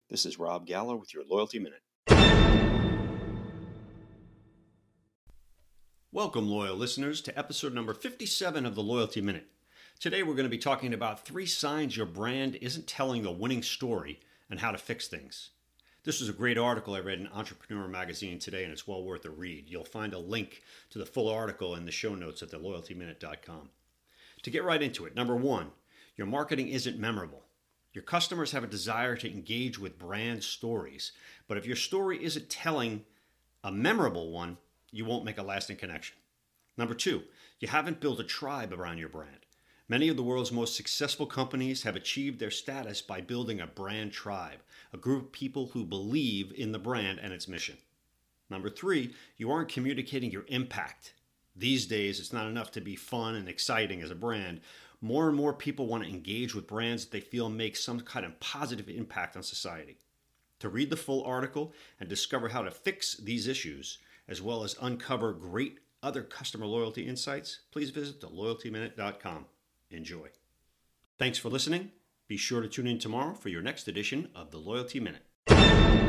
This is Rob Gallo with your Loyalty Minute. Welcome, loyal listeners, to episode number 57 of the Loyalty Minute. Today we're going to be talking about 3 signs your brand isn't telling a winning story and how to fix things. This was a great article I read in Entrepreneur Magazine today, and it's well worth a read. You'll find a link to the full article in the show notes at theloyaltyminute.com. To get right into it, number 1, your marketing isn't memorable. Your customers have a desire to engage with brand stories, but if your story isn't telling a memorable one, you won't make a lasting connection. Number 2, you haven't built a tribe around your brand. Many of the world's most successful companies have achieved their status by building a brand tribe, a group of people who believe in the brand and its mission. Number 3, you aren't communicating your impact. These days, it's not enough to be fun and exciting as a brand. More and more people want to engage with brands that they feel make some kind of positive impact on society. To read the full article and discover how to fix these issues, as well as uncover great other customer loyalty insights, please visit theloyaltyminute.com. Enjoy. Thanks for listening. Be sure to tune in tomorrow for your next edition of the Loyalty Minute.